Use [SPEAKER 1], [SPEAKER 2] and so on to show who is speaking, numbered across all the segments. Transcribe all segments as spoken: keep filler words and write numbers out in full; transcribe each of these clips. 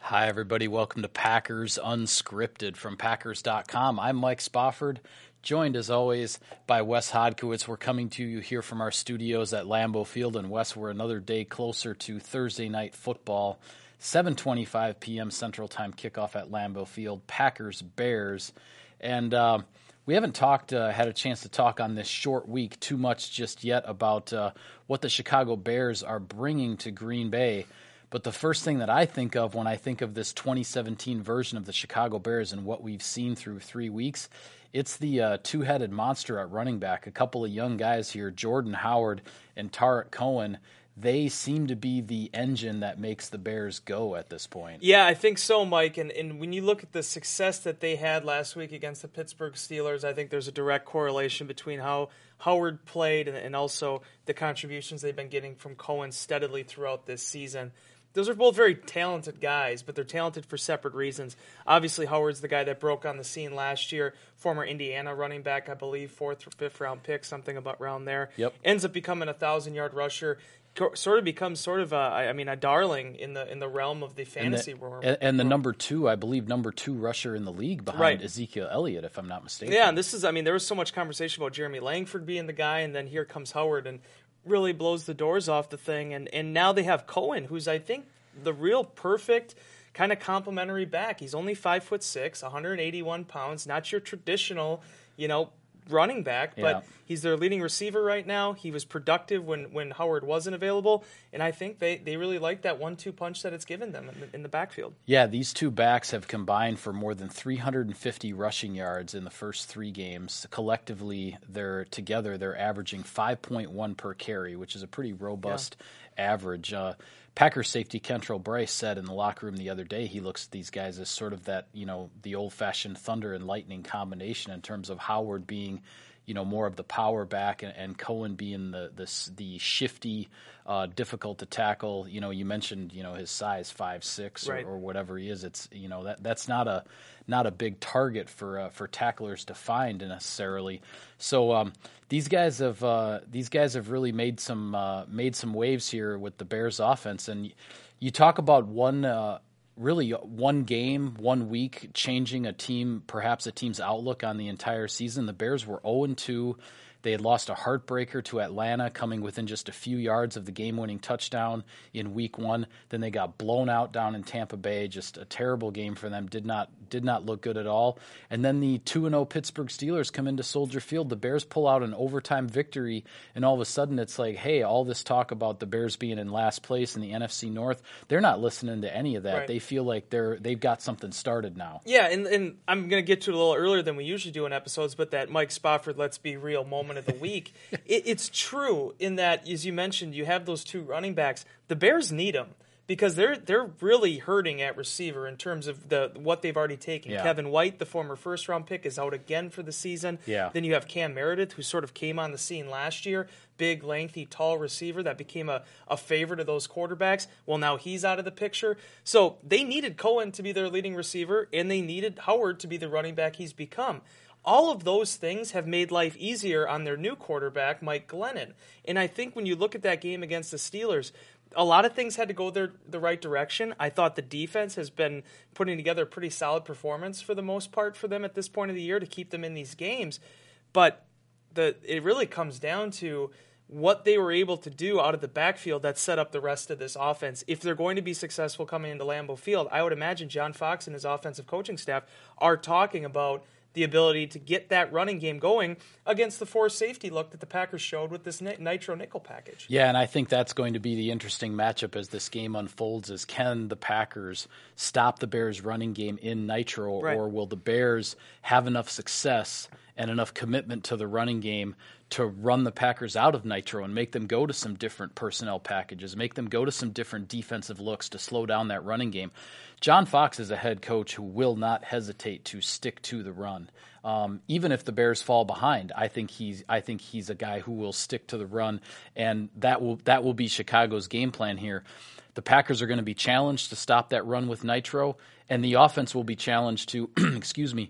[SPEAKER 1] Hi, everybody. Welcome to Packers Unscripted from Packers dot com. I'm Mike Spofford, joined as always by Wes Hodkiewicz. We're coming to you here from our studios at Lambeau Field. And Wes, we're another day closer to Thursday night football, seven twenty-five p.m. Central Time kickoff at Lambeau Field, Packers Bears. And uh, we haven't talked, uh, had a chance to talk on this short week too much just yet about uh, what the Chicago Bears are bringing to Green Bay. But the first thing that I think of when I think of this twenty seventeen version of the Chicago Bears and what we've seen through three weeks, it's the uh, two-headed monster at running back. A couple of young guys here, Jordan Howard and Tarik Cohen. They seem to be the engine that makes the Bears go at this point.
[SPEAKER 2] Yeah, I think so, Mike. And, and when you look at the success that they had last week against the Pittsburgh Steelers, I think there's a direct correlation between how Howard played and, and also the contributions they've been getting from Cohen steadily throughout this season. Those are both very talented guys, but they're talented for separate reasons. Obviously, Howard's the guy that broke on the scene last year, former Indiana running back, I believe, fourth or fifth round pick, something about around there.
[SPEAKER 1] Yep.
[SPEAKER 2] Ends up becoming a thousand-yard rusher. Sort of becomes sort of a, I mean, a darling in the in the realm of the fantasy
[SPEAKER 1] and the,
[SPEAKER 2] world.
[SPEAKER 1] And, and the number two, I believe, number two rusher in the league behind
[SPEAKER 2] right.
[SPEAKER 1] Ezekiel Elliott, if I'm not mistaken.
[SPEAKER 2] Yeah, and this is, I mean, there was so much conversation about Jeremy Langford being the guy, and then here comes Howard and really blows the doors off the thing. And, and now they have Cohen, who's, I think, the real perfect kind of complementary back. He's only five foot six, one hundred eighty-one pounds, not your traditional, you know, running back, but
[SPEAKER 1] yeah.
[SPEAKER 2] he's their leading receiver right now. He was productive when, when Howard wasn't available, and I think they, they really like that one two punch that it's given them in the, in the backfield.
[SPEAKER 1] Yeah, these two backs have combined for more than three hundred fifty rushing yards in the first three games. Collectively, they're together, they're averaging five point one per carry, which is a pretty robust yeah. average. Uh, Packers safety Kentrell Bryce said in the locker room the other day he looks at these guys as sort of that, you know, the old-fashioned thunder and lightning combination in terms of Howard being, you know, more of the power back and, and Cohen being the the, the shifty, uh, difficult to tackle. You know, you mentioned, you know, his size five six or,
[SPEAKER 2] right.
[SPEAKER 1] or whatever he is. It's, you know, that that's not a not a big target for uh, for tacklers to find necessarily. So um, these guys have uh, these guys have really made some uh, made some waves here with the Bears offense. And you talk about one. Uh, Really, one game, one week, changing a team, perhaps a team's outlook on the entire season. The Bears were oh and two. They had lost a heartbreaker to Atlanta, coming within just a few yards of the game-winning touchdown in week one. Then they got blown out down in Tampa Bay. Just a terrible game for them. Did not did not look good at all. And then the two and oh Pittsburgh Steelers come into Soldier Field. The Bears pull out an overtime victory, and all of a sudden it's like, hey, all this talk about the Bears being in last place in the N F C North, they're not listening to any of that.
[SPEAKER 2] Right.
[SPEAKER 1] They feel like they're they've got something started now.
[SPEAKER 2] Yeah, and, and I'm going to get to it a little earlier than we usually do in episodes, but that Mike Spofford, let's be real moment of the week. it, it's true in that, as you mentioned, you have those two running backs. The Bears need them because they're they're really hurting at receiver in terms of the what they've already taken.
[SPEAKER 1] Yeah.
[SPEAKER 2] Kevin White, the former first-round pick, is out again for the season.
[SPEAKER 1] Yeah.
[SPEAKER 2] Then you have Cam Meredith, who sort of came on the scene last year. Big, lengthy, tall receiver that became a, a favorite of those quarterbacks. Well, now he's out of the picture. So they needed Cohen to be their leading receiver, and they needed Howard to be the running back he's become. All of those things have made life easier on their new quarterback, Mike Glennon. And I think when you look at that game against the Steelers, a lot of things had to go their, the right direction. I thought the defense has been putting together a pretty solid performance for the most part for them at this point of the year to keep them in these games. But the it really comes down to what they were able to do out of the backfield that set up the rest of this offense. If they're going to be successful coming into Lambeau Field, I would imagine John Fox and his offensive coaching staff are talking about the ability to get that running game going against the four safety look that the Packers showed with this nitro nickel package.
[SPEAKER 1] Yeah, and I think that's going to be the interesting matchup as this game unfolds is can the Packers stop the Bears running game in nitro,
[SPEAKER 2] right.
[SPEAKER 1] or will the Bears have enough success and enough commitment to the running game to run the Packers out of nitro and make them go to some different personnel packages, make them go to some different defensive looks to slow down that running game. John Fox is a head coach who will not hesitate to stick to the run. Um, even if the Bears fall behind, I think he's I think he's a guy who will stick to the run, and that will that will be Chicago's game plan here. The Packers are going to be challenged to stop that run with nitro, and the offense will be challenged to, excuse me,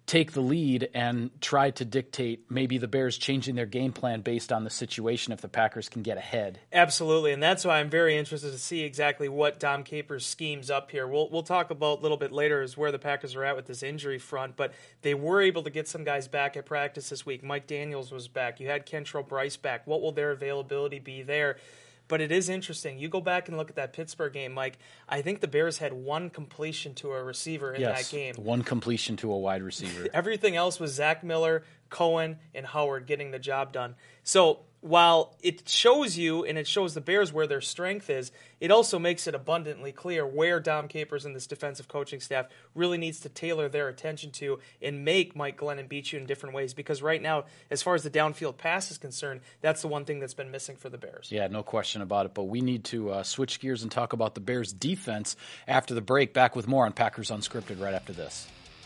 [SPEAKER 1] take the lead and try to dictate maybe the Bears changing their game plan based on the situation if the Packers can get ahead.
[SPEAKER 2] Absolutely, and that's why I'm very interested to see exactly what Dom Capers schemes up here. We'll we'll talk about a little bit later is where the Packers are at with this injury front, but they were able to get some guys back at practice this week. Mike Daniels was back. You had Kentrell Bryce back. What will their availability be there? But it is interesting. You go back and look at that Pittsburgh game, Mike. I think the Bears had one completion to a receiver in
[SPEAKER 1] yes,
[SPEAKER 2] that game.
[SPEAKER 1] One completion to a wide receiver.
[SPEAKER 2] Everything else was Zach Miller, Cohen, and Howard getting the job done. So while it shows you and it shows the Bears where their strength is, it also makes it abundantly clear where Dom Capers and this defensive coaching staff really needs to tailor their attention to and make Mike Glennon beat you in different ways. Because right now, as far as the downfield pass is concerned, that's the one thing that's been missing for the Bears.
[SPEAKER 1] Yeah, no question about it. But we need to uh, switch gears and talk about the Bears' defense after the break. Back with more on Packers Unscripted right after this.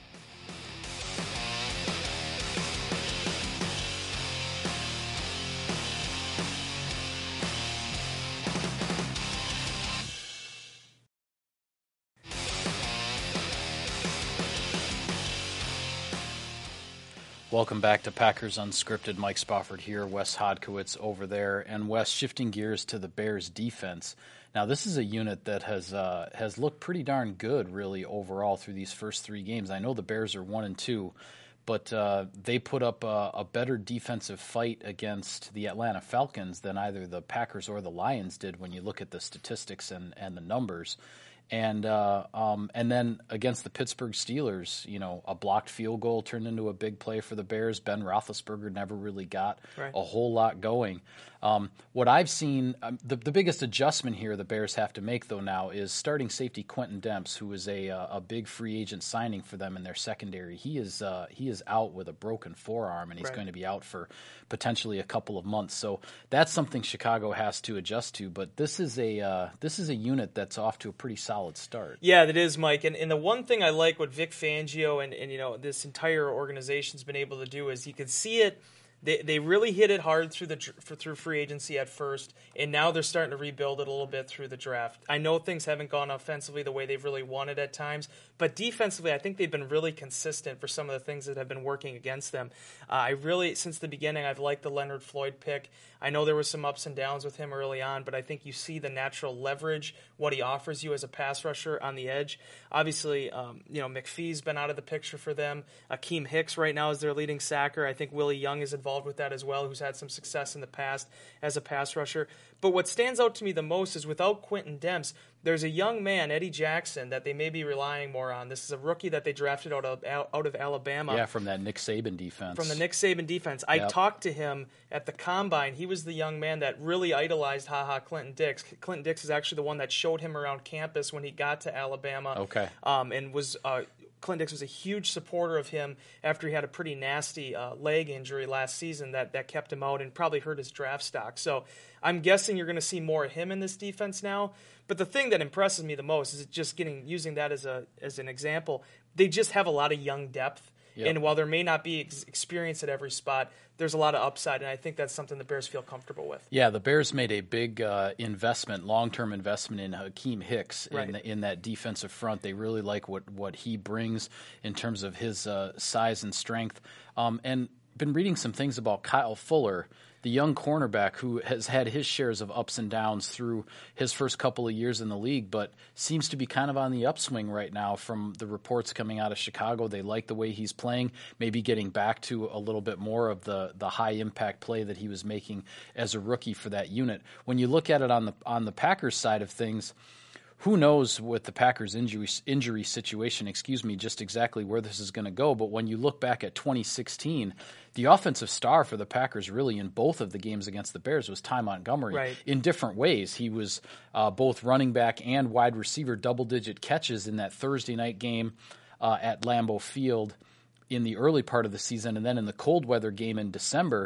[SPEAKER 1] Welcome back to Packers Unscripted. Mike Spofford here, Wes Hodkiewicz over there, and Wes shifting gears to the Bears defense. Now, this is a unit that has uh, has looked pretty darn good, really, overall through these first three games. I know the Bears are one and two, but uh, they put up a, a better defensive fight against the Atlanta Falcons than either the Packers or the Lions did when you look at the statistics and, and the numbers. And uh, um, and then against the Pittsburgh Steelers, you know, a blocked field goal turned into a big play for the Bears. Ben Roethlisberger never really got
[SPEAKER 2] right.
[SPEAKER 1] a whole lot going. Um, what I've seen, um, the, the biggest adjustment here the Bears have to make, though, now is starting safety Quentin Demps, who is a a big free agent signing for them in their secondary. He is uh, he is out with a broken forearm, and he's
[SPEAKER 2] right.
[SPEAKER 1] going to be out for potentially a couple of months. So that's something Chicago has to adjust to. But this is a uh, this is a unit that's off to a pretty solid start.
[SPEAKER 2] Yeah, that is, Mike. And, and the one thing I like what Vic Fangio and, and you know this entire organization's been able to do is you can see it. They they really hit it hard through the through free agency at first, and now they're starting to rebuild it a little bit through the draft. I know things haven't gone offensively the way they've really wanted at times, but defensively, I think they've been really consistent for some of the things that have been working against them. Uh, I really, since the beginning, I've liked the Leonard Floyd pick. I know there was some ups and downs with him early on, but I think you see the natural leverage, what he offers you as a pass rusher on the edge. Obviously, um, you know, McPhee's been out of the picture for them. Akeem Hicks right now is their leading sacker. I think Willie Young is involved with that as well, who's had some success in the past as a pass rusher. But what stands out to me the most is without Quentin Demps, there's a young man, Eddie Jackson, that they may be relying more on. This is a rookie that they drafted out of out of Alabama.
[SPEAKER 1] Yeah, from that Nick Saban defense.
[SPEAKER 2] From the Nick Saban defense. I
[SPEAKER 1] yep.
[SPEAKER 2] talked to him at the Combine. He was the young man that really idolized Ha-Ha Clinton Dix. Clinton Dix is actually the one that showed him around campus when he got to Alabama.
[SPEAKER 1] Okay.
[SPEAKER 2] Um, and was uh, Clinton Dix was a huge supporter of him after he had a pretty nasty uh, leg injury last season that, that kept him out and probably hurt his draft stock. So I'm guessing you're going to see more of him in this defense now. But the thing that impresses me the most is just getting using that as a as an example. They just have a lot of young depth, yep. and while there may not be ex- experience at every spot, there's a lot of upside, and I think that's something the Bears feel comfortable with.
[SPEAKER 1] Yeah, the Bears made a big uh, investment, long-term investment in Akeem Hicks
[SPEAKER 2] right.
[SPEAKER 1] in, the, in that defensive front. They really like what, what he brings in terms of his uh, size and strength. Um, and been reading some things about Kyle Fuller, the young cornerback who has had his shares of ups and downs through his first couple of years in the league, but seems to be kind of on the upswing right now from the reports coming out of Chicago. They like the way he's playing, maybe getting back to a little bit more of the, the high-impact play that he was making as a rookie for that unit. When you look at it on the on the Packers side of things, who knows with the Packers injury injury situation, excuse me, just exactly where this is going to go. But when you look back at twenty sixteen, the offensive star for the Packers really in both of the games against the Bears was Ty Montgomery
[SPEAKER 2] right.
[SPEAKER 1] in different ways. He was uh, both running back and wide receiver, double-digit catches in that Thursday night game uh, at Lambeau Field in the early part of the season. And then in the cold weather game in December,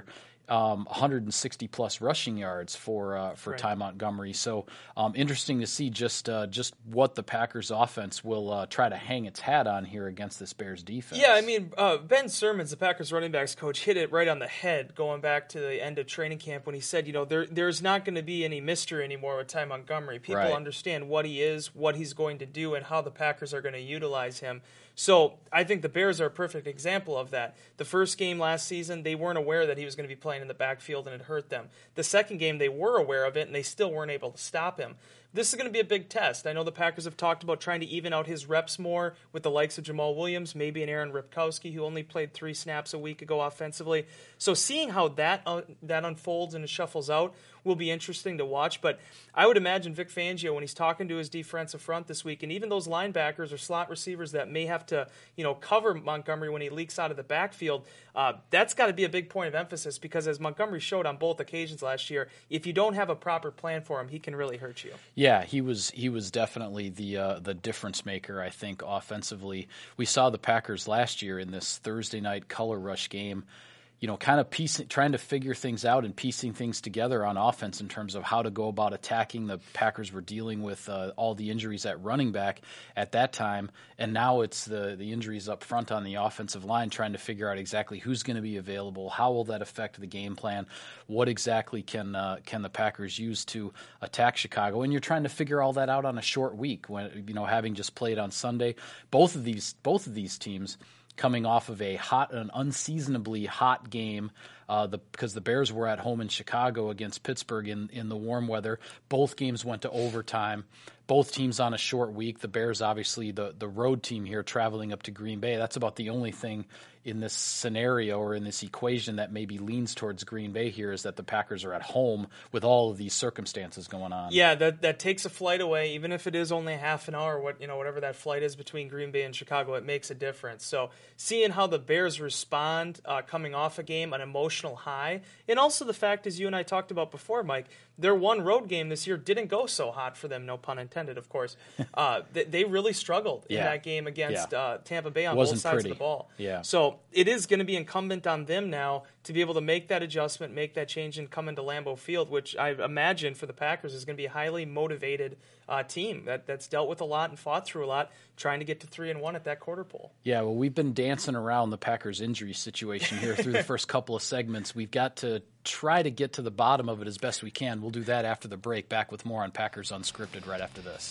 [SPEAKER 1] um, one hundred sixty plus rushing yards for uh, for
[SPEAKER 2] right.
[SPEAKER 1] Ty Montgomery. So um, interesting to see just uh, just what the Packers offense will uh, try to hang its hat on here against this Bears defense.
[SPEAKER 2] Yeah, I mean, uh, Ben Simmons, the Packers running backs coach, hit it right on the head going back to the end of training camp when he said, you know, there there's not going to be any mystery anymore with Ty Montgomery. People
[SPEAKER 1] right.
[SPEAKER 2] understand what he is, what he's going to do, and how the Packers are going to utilize him. So I think the Bears are a perfect example of that. The first game last season, they weren't aware that he was going to be playing in the backfield, and it hurt them. The second game, they were aware of it, and they still weren't able to stop him. This is going to be a big test. I know the Packers have talked about trying to even out his reps more with the likes of Jamal Williams, maybe an Aaron Ripkowski, who only played three snaps a week ago offensively. So seeing how that uh, that unfolds and it shuffles out will be interesting to watch. But I would imagine Vic Fangio, when he's talking to his defensive front this week, and even those linebackers or slot receivers that may have to, you know, cover Montgomery when he leaks out of the backfield, uh, that's got to be a big point of emphasis, because as Montgomery showed on both occasions last year, if you don't have a proper plan for him, he can really hurt you.
[SPEAKER 1] Yeah, he was he was definitely the uh, the difference maker, I think, offensively. We saw the Packers last year in this Thursday night color rush game, you know, kind of piecing, trying to figure things out and piecing things together on offense in terms of how to go about attacking. The Packers were dealing with uh, all the injuries at running back at that time, and now it's the, the injuries up front on the offensive line, trying to figure out exactly who's going to be available, how will that affect the game plan, what exactly can uh, can the Packers use to attack Chicago, and you're trying to figure all that out on a short week when, you know, having just played on Sunday. Both of these both of these teams coming off of a hot, an unseasonably hot game, uh, the, because the Bears were at home in Chicago against Pittsburgh in, in the warm weather. Both games went to overtime. Both teams on a short week. The Bears, obviously, the, the road team here, traveling up to Green Bay. That's about the only thing in this scenario or in this equation that maybe leans towards Green Bay here, is that the Packers are at home with all of these circumstances going on.
[SPEAKER 2] Yeah, that that takes a flight away, even if it is only half an hour. What you know, whatever that flight is between Green Bay and Chicago, it makes a difference. So seeing how the Bears respond uh, coming off a game, an emotional high, and also the fact, as you and I talked about before, Mike, their one road game this year didn't go so hot for them. No pun intended, of course. Uh, they, they really struggled
[SPEAKER 1] yeah.
[SPEAKER 2] in that game against
[SPEAKER 1] yeah.
[SPEAKER 2] uh, Tampa Bay on
[SPEAKER 1] Wasn't
[SPEAKER 2] both sides
[SPEAKER 1] pretty.
[SPEAKER 2] of the ball.
[SPEAKER 1] Yeah.
[SPEAKER 2] So it is going to be incumbent on them now to be able to make that adjustment, make that change, and come into Lambeau Field, which I imagine for the Packers is going to be a highly motivated uh, team that, that's dealt with a lot and fought through a lot, trying to get to three and one at that quarter pole.
[SPEAKER 1] Yeah, well, we've been dancing around the Packers' injury situation here through the first couple of segments. We've got to try to get to the bottom of it as best we can. We'll do that after the break. Back with more on Packers Unscripted right after this.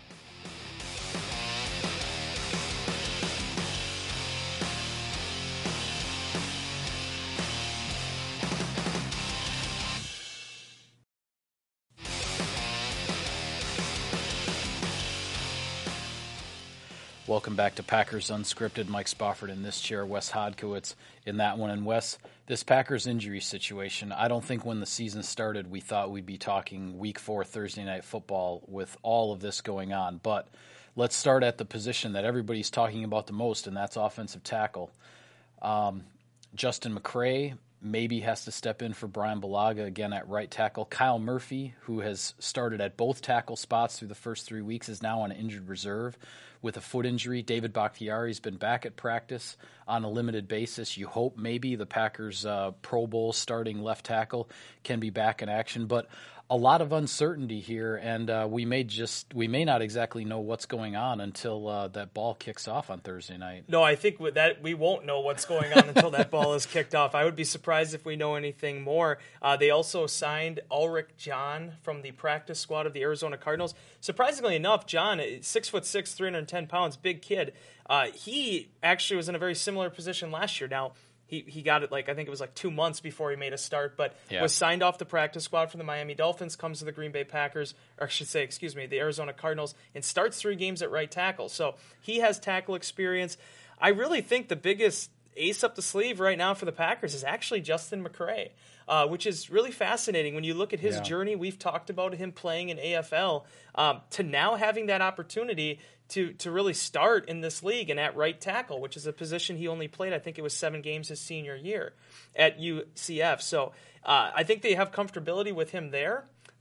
[SPEAKER 1] Welcome back to Packers Unscripted. Mike Spofford in this chair, Wes Hodkiewicz in that one. And Wes, this Packers injury situation, I don't think when the season started we thought we'd be talking week four Thursday night football with all of this going on. But let's start at the position that everybody's talking about the most, and that's offensive tackle. Um, Justin McCray maybe has to step in for Brian Bulaga again at right tackle. Kyle Murphy, who has started at both tackle spots through the first three weeks, is now on injured reserve with a foot injury. David Bakhtiari's been back at practice on a limited basis. You hope maybe the Packers' uh, Pro Bowl starting left tackle can be back in action, but a lot of uncertainty here, and uh, we may just we may not exactly know what's going on until uh, that ball kicks off on Thursday night.
[SPEAKER 2] No, I think with that we won't know what's going on until that ball is kicked off. I would be surprised if we know anything more. Uh, they also signed Ulrich John from the practice squad of the Arizona Cardinals. Surprisingly enough, John, six foot six, three hundred ten pounds, big kid. Uh, he actually was in a very similar position last year. Now, He he got it like I think it was like two months before he made a start, but
[SPEAKER 1] yeah.
[SPEAKER 2] was signed off the practice squad from the Miami Dolphins, comes to the Green Bay Packers, or I should say, excuse me, the Arizona Cardinals, and starts three games at right tackle. So he has tackle experience. I really think the biggest ace up the sleeve right now for the Packers is actually Justin McCray, uh, which is really fascinating when you look at his
[SPEAKER 1] yeah.
[SPEAKER 2] journey. We've talked about him playing in A F L um, to now having that opportunity to to really start in this league and at right tackle, which is a position he only played, I think it was seven games his senior year at U C F. So uh, I think they have comfortability with him there.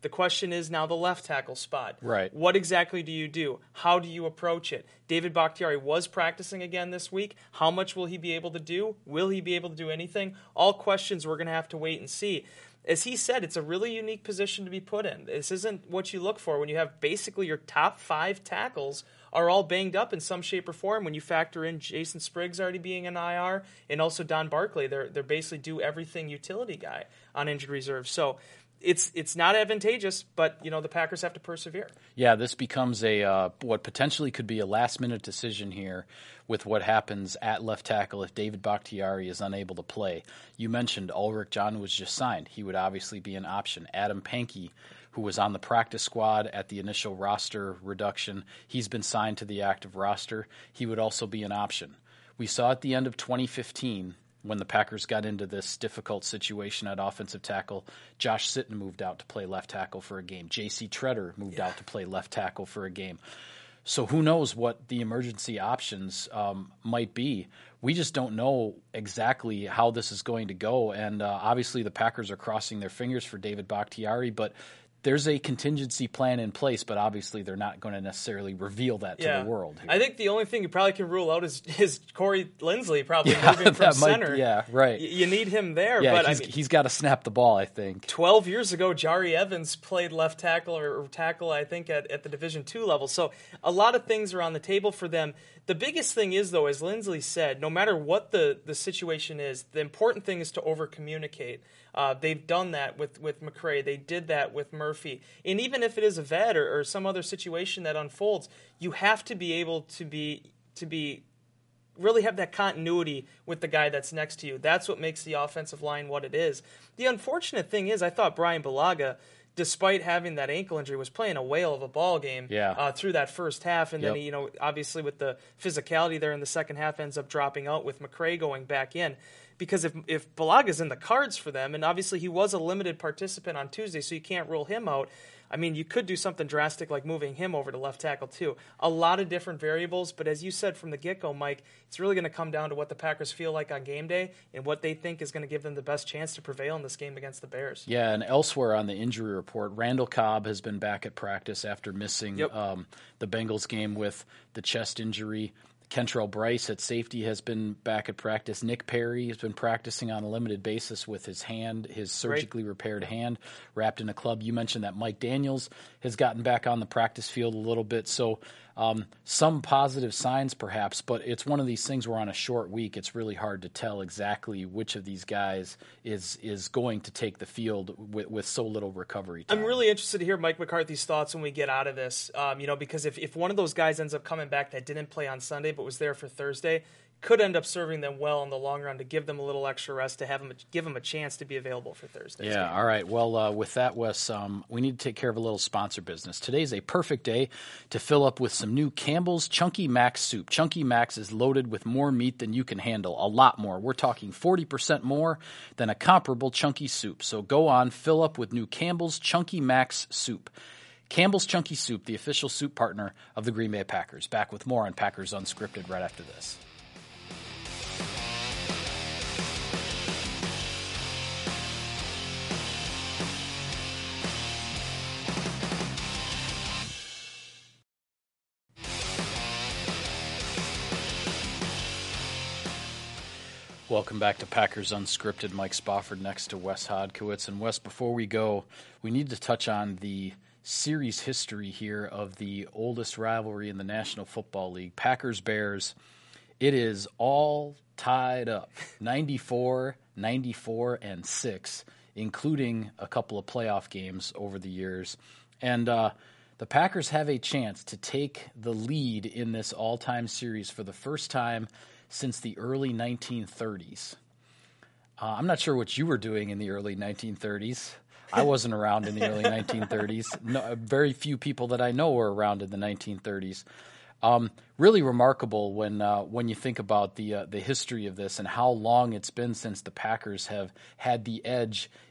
[SPEAKER 2] The question is now the left tackle spot.
[SPEAKER 1] Right.
[SPEAKER 2] What exactly do you do? How do you approach it? David Bakhtiari was practicing again this week. How much will he be able to do? Will he be able to do anything? All questions we're going to have to wait and see. As he said, it's a really unique position to be put in. This isn't what you look for when you have basically your top five tackles are all banged up in some shape or form. When you factor in Jason Spriggs already being an I R and also Don Barclay, they're they're basically do everything utility guy on injured reserve. So it's it's not advantageous, but you know the Packers have to persevere.
[SPEAKER 1] Yeah, this becomes a uh, what potentially could be a last minute decision here with what happens at left tackle if David Bakhtiari is unable to play. You mentioned Ulrich John was just signed. He would obviously be an option. Adam Pankey, who was on the practice squad at the initial roster reduction, he's been signed to the active roster. He would also be an option. We saw at the end of twenty fifteen, when the Packers got into this difficult situation at offensive tackle, Josh Sitton moved out to play left tackle for a game. J C Treader moved yeah. out to play left tackle for a game. So who knows what the emergency options um, might be. We just don't know exactly how this is going to go. And uh, obviously the Packers are crossing their fingers for David Bakhtiari, but there's a contingency plan in place, but obviously they're not going to necessarily reveal that to
[SPEAKER 2] yeah.
[SPEAKER 1] the world here.
[SPEAKER 2] I think the only thing you probably can rule out is, is Corey Lindsley probably
[SPEAKER 1] yeah,
[SPEAKER 2] moving from center.
[SPEAKER 1] Might, yeah, right.
[SPEAKER 2] Y- you need him there.
[SPEAKER 1] Yeah,
[SPEAKER 2] but
[SPEAKER 1] he's,
[SPEAKER 2] I mean,
[SPEAKER 1] he's got to snap the ball, I think.
[SPEAKER 2] twelve years ago, Jari Evans played left tackle or, or tackle, I think, at, at the Division two level. So a lot of things are on the table for them. The biggest thing is, though, as Lindsley said, no matter what the, the situation is, the important thing is to over-communicate. Uh, they've done that with, with McCray. They did that with Murphy. And even if it is a vet or, or some other situation that unfolds, you have to be able to be to be really have that continuity with the guy that's next to you. That's what makes the offensive line what it is. The unfortunate thing is I thought Brian Bulaga, despite having that ankle injury, was playing a whale of a ball game
[SPEAKER 1] yeah.
[SPEAKER 2] uh, through that first half. And
[SPEAKER 1] yep.
[SPEAKER 2] then, he, you know, obviously with the physicality there in the second half ends up dropping out with McCray going back in. Because if if Balaga's in the cards for them, and obviously he was a limited participant on Tuesday, so you can't rule him out. I mean, you could do something drastic like moving him over to left tackle too. A lot of different variables, but as you said from the get-go, Mike, it's really going to come down to what the Packers feel like on game day and what they think is going to give them the best chance to prevail in this game against the Bears.
[SPEAKER 1] Yeah, and elsewhere on the injury report, Randall Cobb has been back at practice after missing
[SPEAKER 2] yep.
[SPEAKER 1] um, the Bengals game with the chest injury. Kentrell Bryce at safety has been back at practice. Nick Perry has been practicing on a limited basis with his hand, his surgically right. repaired hand, wrapped in a club. You mentioned that Mike Daniels has gotten back on the practice field a little bit. So um, some positive signs perhaps, but it's one of these things where on a short week it's really hard to tell exactly which of these guys is is going to take the field with, with so little recovery time.
[SPEAKER 2] I'm really interested to hear Mike McCarthy's thoughts when we get out of this, um, you know, because if, if one of those guys ends up coming back that didn't play on Sunday but was there for Thursday, could end up serving them well in the long run to give them a little extra rest, to have them give them a chance to be available for Thursday.
[SPEAKER 1] Yeah, all right. Well, uh, with that, Wes, um, we need to take care of a little sponsor business. Today's a perfect day to fill up with some new Campbell's Chunky Max soup. Chunky Max is loaded with more meat than you can handle, a lot more. We're talking forty percent more than a comparable Chunky soup. So go on, fill up with new Campbell's Chunky Max soup. Campbell's Chunky Soup, the official soup partner of the Green Bay Packers. Back with more on Packers Unscripted right after this. Welcome back to Packers Unscripted. Mike Spofford next to Wes Hodkiewicz. And Wes, before we go, we need to touch on the series history here of the oldest rivalry in the National Football League, Packers-Bears. It is all tied up, ninety-four, ninety-four, and six, including a couple of playoff games over the years. And uh, the Packers have a chance to take the lead in this all-time series for the first time since the early nineteen thirties. Uh, I'm not sure what you were doing in the early nineteen thirties. I wasn't around in the early nineteen thirties. No, very few people that I know were around in the nineteen thirties. Um, really remarkable when uh, when you think about the uh, the history of this and how long it's been since the Packers have had the edge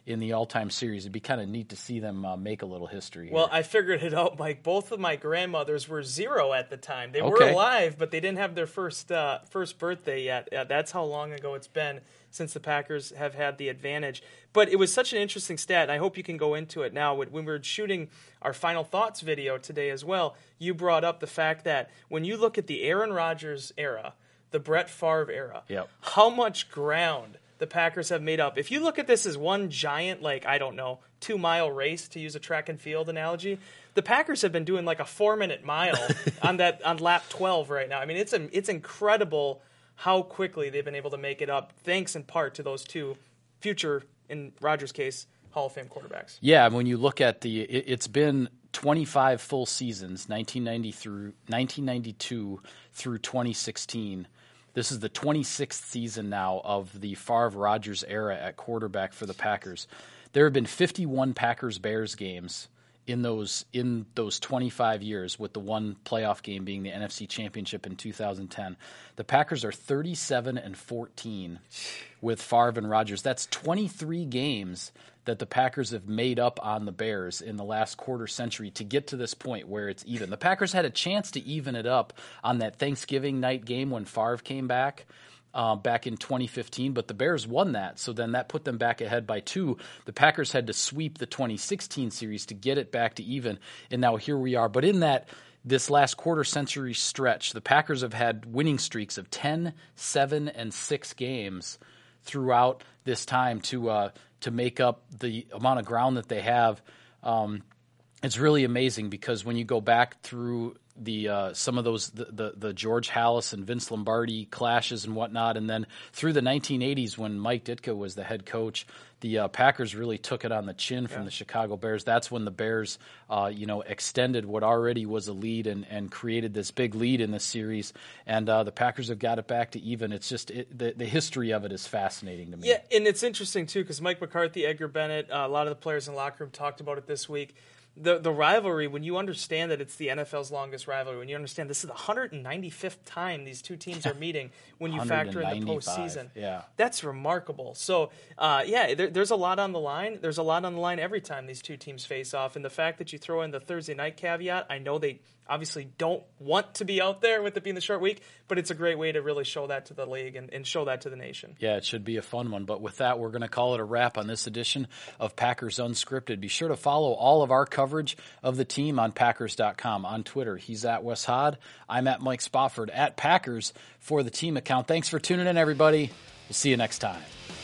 [SPEAKER 1] in the all-time series. It'd be kind of neat to see them uh, make a little history here.
[SPEAKER 2] Well, I figured it out, Mike. Both of my grandmothers were zero at the time. They were
[SPEAKER 1] Okay.
[SPEAKER 2] alive, but they didn't have their first uh, first birthday yet. Uh, that's how long ago it's been since the Packers have had the advantage. But it was such an interesting stat, and I hope you can go into it now. When we were shooting our Final Thoughts video today as well, you brought up the fact that when you look at the Aaron Rodgers era, the Brett Favre era,
[SPEAKER 1] Yep.
[SPEAKER 2] how much ground the Packers have made up. If you look at this as one giant, like, I don't know, two-mile race, to use a track and field analogy, the Packers have been doing like a four-minute mile on that on lap twelve right now. I mean, it's a, it's incredible how quickly they've been able to make it up, thanks in part to those two future, in Rodgers' case, Hall of Fame quarterbacks.
[SPEAKER 1] Yeah, when you look at the, it, it's been twenty-five full seasons, nineteen ninety through nineteen ninety-two through twenty sixteen. This is the twenty-sixth season now of the Favre-Rodgers era at quarterback for the Packers. There have been fifty-one Packers-Bears games in those in those twenty-five years, with the one playoff game being the N F C Championship in two thousand ten. The Packers are thirty-seven and fourteen with Favre and Rodgers. That's twenty-three games that the Packers have made up on the Bears in the last quarter century to get to this point where it's even. The Packers had a chance to even it up on that Thanksgiving night game when Favre came back. Uh, back in twenty fifteen, but the Bears won that, so then that put them back ahead by two. The Packers had to sweep the twenty sixteen series to get it back to even, and now here we are. But in that, this last quarter century stretch, the Packers have had winning streaks of ten, seven, and six games throughout this time to uh, to make up the amount of ground that they have. Um, it's really amazing because when you go back through the uh, some of those the, the the George Halas and Vince Lombardi clashes and whatnot, and then through the nineteen eighties when Mike Ditka was the head coach, the uh, Packers really took it on the chin from
[SPEAKER 2] yeah.
[SPEAKER 1] the Chicago Bears. That's when the Bears, uh, you know, extended what already was a lead and, and created this big lead in this series. And uh, the Packers have got it back to even. It's just it, the the history of it is fascinating to me.
[SPEAKER 2] Yeah, and it's interesting too because Mike McCarthy, Edgar Bennett, uh, a lot of the players in the locker room talked about it this week. The the rivalry, when you understand that it's the N F L's longest rivalry, when you understand this is the one hundred ninety-fifth time these two teams are meeting, when you factor in the postseason,
[SPEAKER 1] yeah.
[SPEAKER 2] that's remarkable. So, uh, yeah, there, there's a lot on the line. There's a lot on the line every time these two teams face off. And the fact that you throw in the Thursday night caveat, I know they obviously don't want to be out there with it being the short week, but it's a great way to really show that to the league and, and show that to the nation.
[SPEAKER 1] Yeah, it should be a fun one. But with that, we're going to call it a wrap on this edition of Packers Unscripted. Be sure to follow all of our coverage of the team on Packers dot com. On Twitter, he's at Wes Hod. I'm at Mike Spofford, at Packers for the team account. Thanks for tuning in, everybody. We'll see you next time.